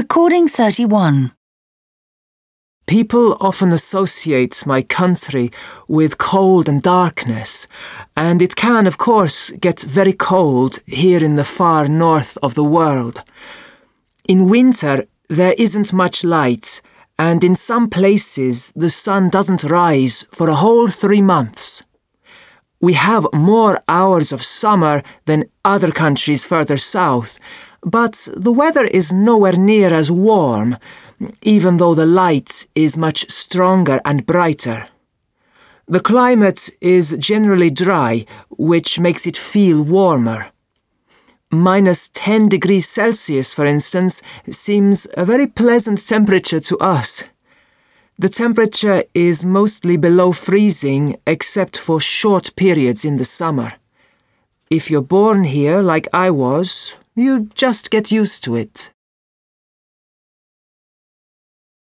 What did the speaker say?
Recording 31. People often associate my country with cold and darkness, and it can, of course, get very cold here in the far north of the world. In winter, there isn't much light, and in some places the sun doesn't rise for a whole 3 months. We have more hours of summer than other countries further south, but the weather is nowhere near as warm, even though the light is much stronger and brighter. The climate is generally dry, which makes it feel warmer. -10 degrees Celsius, for instance, seems a very pleasant temperature to us. The temperature is mostly below freezing except for short periods in the summer. If you're born here like I was, you just get used to it.